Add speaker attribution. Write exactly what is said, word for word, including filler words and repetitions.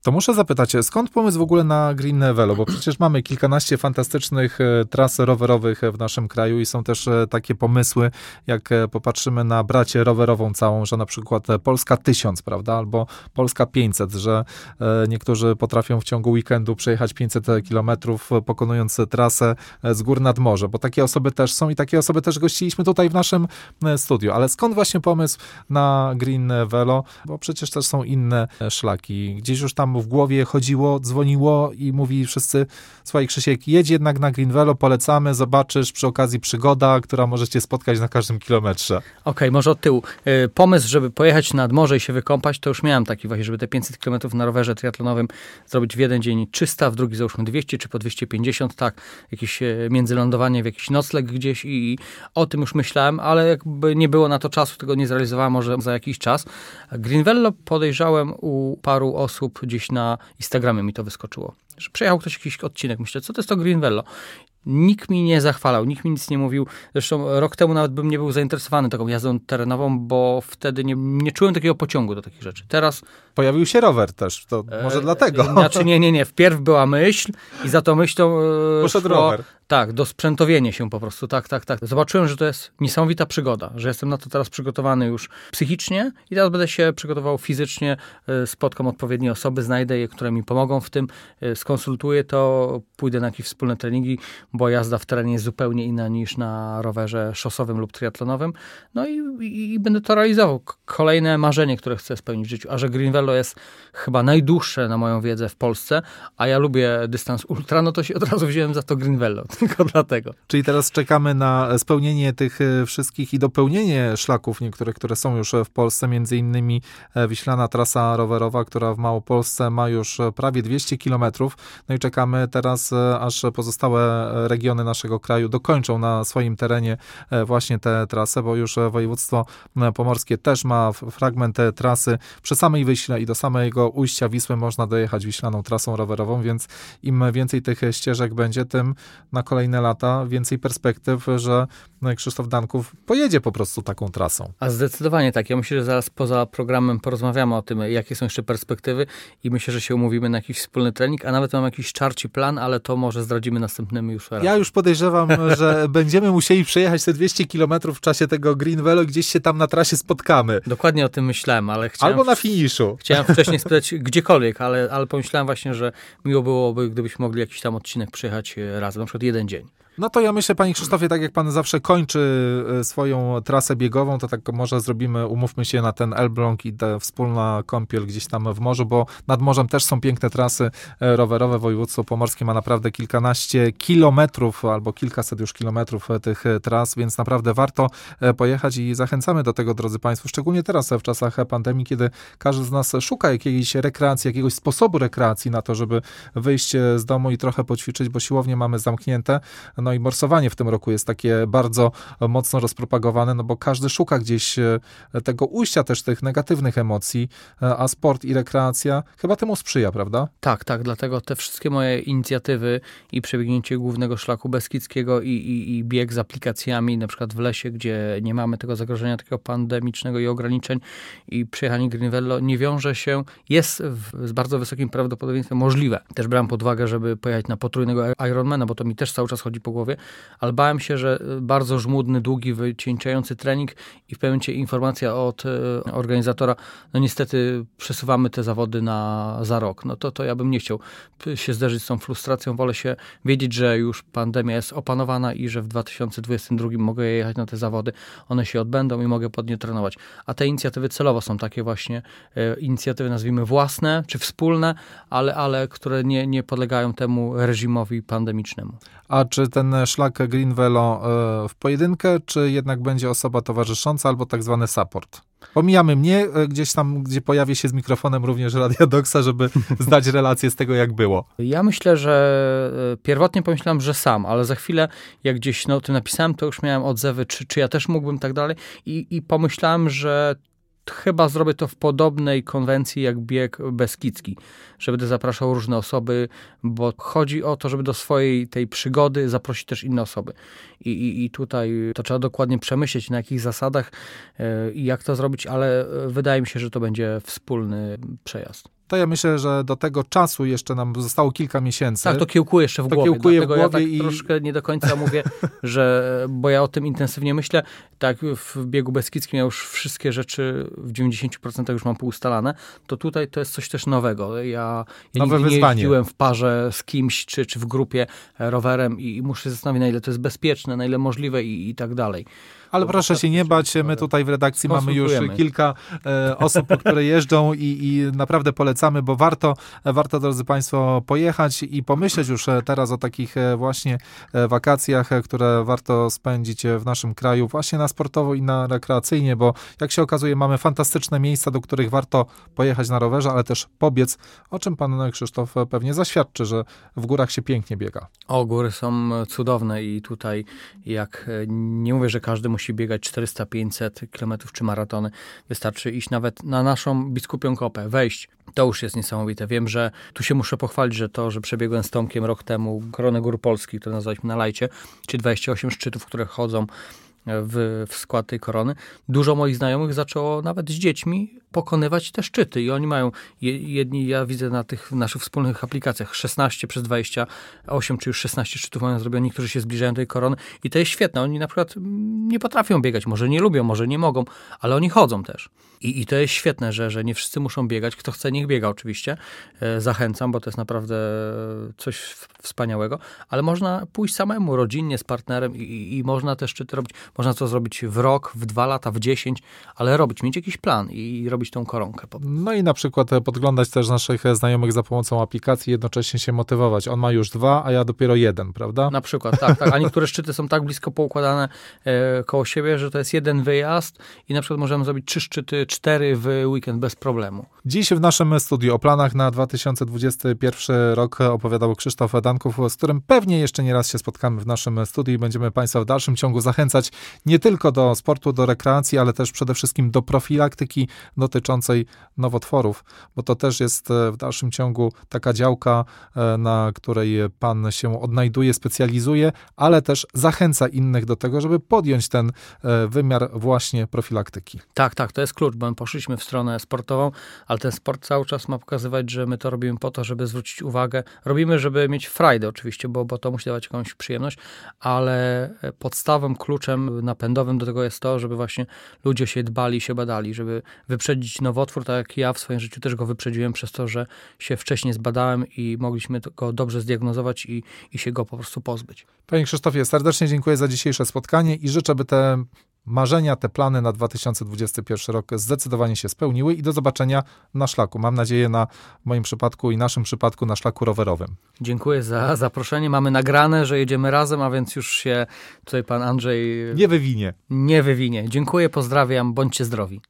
Speaker 1: To muszę zapytać, skąd pomysł w ogóle na Green Velo? Bo przecież mamy kilkanaście fantastycznych tras rowerowych w naszym kraju i są też takie pomysły, jak popatrzymy na bracie rowerową całą, że na przykład Polska tysiąc, prawda, albo Polska pięćset, że niektórzy potrafią w ciągu weekendu przejechać pięćset kilometrów, pokonując trasę z gór nad morze, bo takie osoby też są i takie osoby też gościliśmy tutaj w naszym studiu. Ale skąd właśnie pomysł na Green Velo? Bo przecież też są inne szlaki. Gdzieś już tam w głowie chodziło, dzwoniło i mówi wszyscy, słuchaj Krzysiek, jedź jednak na Green Velo, polecamy, zobaczysz, przy okazji przygoda, która może cię spotkać na każdym kilometrze.
Speaker 2: Okej, okay, może od tyłu. Pomysł, żeby pojechać nad morze i się wykąpać, to już miałem taki właśnie, żeby te pięćset kilometrów na rowerze triatlonowym zrobić w jeden dzień trzysta, w drugi załóżmy dwieście, czy po dwieście pięćdziesiąt, tak, jakieś międzylądowanie w jakiś nocleg gdzieś i o tym już myślałem, ale jakby nie było na to czasu, tego nie zrealizowałem, może za jakiś czas. Green Velo podejrzałem u paru osób gdzieś na Instagramie mi to wyskoczyło. Że przejechał ktoś jakiś odcinek. Myślę, co to jest to Green Velo? Nikt mi nie zachwalał, nikt mi nic nie mówił. Zresztą rok temu nawet bym nie był zainteresowany taką jazdą terenową, bo wtedy nie, nie czułem takiego pociągu do takich rzeczy. Teraz...
Speaker 1: Pojawił się rower też, to może e, dlatego.
Speaker 2: Znaczy nie, nie, nie. Wpierw była myśl i za tą myślą e,
Speaker 1: poszedł
Speaker 2: szło,
Speaker 1: rower.
Speaker 2: Tak, dosprzętowienie się po prostu. Tak, tak, tak. Zobaczyłem, że to jest niesamowita przygoda, że jestem na to teraz przygotowany już psychicznie i teraz będę się przygotował fizycznie, e, spotkam odpowiednie osoby, znajdę je, które mi pomogą w tym, e, skonsultuję to, pójdę na jakieś wspólne treningi, bo jazda w terenie jest zupełnie inna niż na rowerze szosowym lub triatlonowym. No i, i, i będę to realizował. Kolejne marzenie, które chcę spełnić w życiu. A że Green Velo jest chyba najdłuższe na moją wiedzę w Polsce, a ja lubię dystans ultra, no to się od razu wziąłem za to Green Velo. Tylko dlatego.
Speaker 1: Czyli teraz czekamy na spełnienie tych wszystkich i dopełnienie szlaków niektórych, które są już w Polsce, między innymi Wiślana Trasa Rowerowa, która w Małopolsce ma już prawie dwieście kilometrów. No i czekamy teraz, aż pozostałe regiony naszego kraju dokończą na swoim terenie właśnie tę trasę, bo już województwo pomorskie też ma fragment trasy przy samej Wyśle i do samego ujścia Wisły można dojechać Wiślaną Trasą Rowerową, więc im więcej tych ścieżek będzie, tym na kolejne lata więcej perspektyw, że Krzysztof Danków pojedzie po prostu taką trasą.
Speaker 2: A zdecydowanie tak. Ja myślę, że zaraz poza programem porozmawiamy o tym, jakie są jeszcze perspektywy i myślę, że się umówimy na jakiś wspólny trening, a nawet mam jakiś czarci plan, ale to może zdradzimy następnym już raz.
Speaker 1: Ja już podejrzewam, że będziemy musieli przejechać te dwieście kilometrów w czasie tego Green Velo, gdzieś się tam na trasie spotkamy.
Speaker 2: Dokładnie o tym myślałem, ale chciałem...
Speaker 1: Albo na finiszu.
Speaker 2: Chciałem wcześniej spytać gdziekolwiek, ale, ale pomyślałem właśnie, że miło byłoby, gdybyśmy mogli jakiś tam odcinek przejechać razem, na przykład jeden dzień.
Speaker 1: No to ja myślę, panie Krzysztofie, tak jak pan zawsze kończy swoją trasę biegową, to tak może zrobimy, umówmy się na ten Elbląg i ta wspólna kąpiel gdzieś tam w morzu, bo nad morzem też są piękne trasy rowerowe. Województwo pomorskie ma naprawdę kilkanaście kilometrów albo kilkaset już kilometrów tych tras, więc naprawdę warto pojechać i zachęcamy do tego, drodzy państwo, szczególnie teraz w czasach pandemii, kiedy każdy z nas szuka jakiejś rekreacji, jakiegoś sposobu rekreacji na to, żeby wyjść z domu i trochę poćwiczyć, bo siłownie mamy zamknięte. No i morsowanie w tym roku jest takie bardzo mocno rozpropagowane, no bo każdy szuka gdzieś tego ujścia też tych negatywnych emocji, a sport i rekreacja chyba temu sprzyja, prawda?
Speaker 2: Tak, tak, dlatego te wszystkie moje inicjatywy i przebiegnięcie głównego szlaku beskidzkiego i, i, i bieg z aplikacjami, na przykład w lesie, gdzie nie mamy tego zagrożenia takiego pandemicznego i ograniczeń i przejechanie Green Velo nie wiąże się, jest w, z bardzo wysokim prawdopodobieństwem możliwe. Też brałem pod uwagę, żeby pojechać na potrójnego Ironmana, bo to mi też cały czas chodzi po głowie, ale bałem się, że bardzo żmudny, długi, wycieńczający trening i w pewnym momencie informacja od e, organizatora, no niestety przesuwamy te zawody na za rok. No to, to ja bym nie chciał się zderzyć z tą frustracją. Wolę się wiedzieć, że już pandemia jest opanowana i że w dwa tysiące dwudziestym drugim mogę jechać na te zawody. One się odbędą i mogę pod nie trenować. A te inicjatywy celowo są takie właśnie e, inicjatywy, nazwijmy własne czy wspólne, ale, ale które nie, nie podlegają temu reżimowi pandemicznemu.
Speaker 1: A czy ten szlak Green Velo w pojedynkę, czy jednak będzie osoba towarzysząca albo tak zwany support? Pomijamy mnie gdzieś tam, gdzie pojawię się z mikrofonem również Radia Doksa, żeby zdać relację z tego, jak było.
Speaker 2: Ja myślę, że pierwotnie pomyślałem, że sam, ale za chwilę, jak gdzieś no, o tym napisałem, to już miałem odzewy, czy, czy ja też mógłbym tak dalej i, i pomyślałem, że chyba zrobię to w podobnej konwencji jak bieg beskidzki, że będę zapraszał różne osoby, bo chodzi o to, żeby do swojej tej przygody zaprosić też inne osoby. I, i, i tutaj to trzeba dokładnie przemyśleć, na jakich zasadach i yy, jak to zrobić, ale wydaje mi się, że to będzie wspólny przejazd.
Speaker 1: to ja myślę, że do tego czasu jeszcze nam zostało kilka miesięcy.
Speaker 2: Tak, to kiełkuje jeszcze w
Speaker 1: to
Speaker 2: głowie.
Speaker 1: Kiełkuje
Speaker 2: Dlatego
Speaker 1: w głowie
Speaker 2: ja tak
Speaker 1: i...
Speaker 2: troszkę nie do końca mówię, że, bo ja o tym intensywnie myślę. Tak, w biegu beskidzkim ja już wszystkie rzeczy w dziewięćdziesiąt procent już mam poustalane, to tutaj to jest coś też nowego. Ja, ja
Speaker 1: Nowe
Speaker 2: nigdy
Speaker 1: wyzwanie.
Speaker 2: nie jeździłem w parze z kimś, czy, czy w grupie rowerem i, i muszę się zastanowić, na ile to jest bezpieczne, na ile możliwe i, i tak dalej.
Speaker 1: Ale proszę się nie bać, my tutaj w redakcji mamy już kilka e, osób, które jeżdżą i, i naprawdę polecamy, bo warto, warto, drodzy Państwo, pojechać i pomyśleć już teraz o takich właśnie wakacjach, które warto spędzić w naszym kraju, właśnie na sportowo i na rekreacyjnie, bo jak się okazuje, mamy fantastyczne miejsca, do których warto pojechać na rowerze, ale też pobiec, o czym pan Krzysztof pewnie zaświadczy, że w górach się pięknie biega.
Speaker 2: O, góry są cudowne i tutaj jak nie mówię, że każdy musi musi biegać czterysta pięćset kilometrów czy maratony. Wystarczy iść nawet na naszą Biskupią Kopę, wejść. To już jest niesamowite. Wiem, że tu się muszę pochwalić, że to, że przebiegłem z Tomkiem rok temu Koronę Gór Polskich, które nazwaliśmy na lajcie, czyli dwadzieścia osiem szczytów, które chodzą w, w skład tej korony. Dużo moich znajomych zaczęło nawet z dziećmi pokonywać te szczyty i oni mają, jedni ja widzę na tych naszych wspólnych aplikacjach, szesnaście przez dwadzieścia osiem, czy już szesnaście szczytów mają zrobione, niektórzy się zbliżają do tej korony i to jest świetne. Oni na przykład nie potrafią biegać, może nie lubią, może nie mogą, ale oni chodzą też. I, i to jest świetne, że, że nie wszyscy muszą biegać. Kto chce, niech biega oczywiście. E, zachęcam, bo to jest naprawdę coś wspaniałego, ale można pójść samemu, rodzinnie, z partnerem i, i, i można te szczyty robić. Można to zrobić w rok, w dwa lata, w dziesięć, ale robić, mieć jakiś plan i robić tą koronkę.
Speaker 1: No i na przykład podglądać też naszych znajomych za pomocą aplikacji, jednocześnie się motywować. On ma już dwa, a ja dopiero jeden, prawda?
Speaker 2: Na przykład, tak, tak. A niektóre szczyty są tak blisko poukładane e, koło siebie, że to jest jeden wyjazd i na przykład możemy zrobić trzy szczyty, cztery w weekend bez problemu.
Speaker 1: Dziś w naszym studiu o planach na dwa tysiące dwudziesty pierwszy rok opowiadał Krzysztof Danków, z którym pewnie jeszcze nie raz się spotkamy w naszym studiu i będziemy Państwa w dalszym ciągu zachęcać nie tylko do sportu, do rekreacji, ale też przede wszystkim do profilaktyki dotyczącej nowotworów, bo to też jest w dalszym ciągu taka działka, na której Pan się odnajduje, specjalizuje, ale też zachęca innych do tego, żeby podjąć ten wymiar właśnie profilaktyki.
Speaker 2: Tak, tak, to jest klucz, bo my poszliśmy w stronę sportową, ale ten sport cały czas ma pokazywać, że my to robimy po to, żeby zwrócić uwagę. Robimy, żeby mieć frajdę oczywiście, bo, bo to musi dawać jakąś przyjemność, ale podstawą, kluczem napędowym do tego jest to, żeby właśnie ludzie się dbali, się badali, żeby wyprzedzić nowotwór, tak jak ja w swoim życiu też go wyprzedziłem przez to, że się wcześniej zbadałem i mogliśmy go dobrze zdiagnozować i, i się go po prostu pozbyć.
Speaker 1: Panie Krzysztofie, serdecznie dziękuję za dzisiejsze spotkanie i życzę, by te marzenia, te plany na dwa tysiące dwudziesty pierwszy rok zdecydowanie się spełniły i do zobaczenia na szlaku. Mam nadzieję na w moim przypadku i naszym przypadku na szlaku rowerowym.
Speaker 2: Dziękuję za zaproszenie. Mamy nagrane, że jedziemy razem, a więc już się tutaj pan Andrzej
Speaker 1: nie wywinie.
Speaker 2: Nie wywinie. Dziękuję, pozdrawiam, bądźcie zdrowi.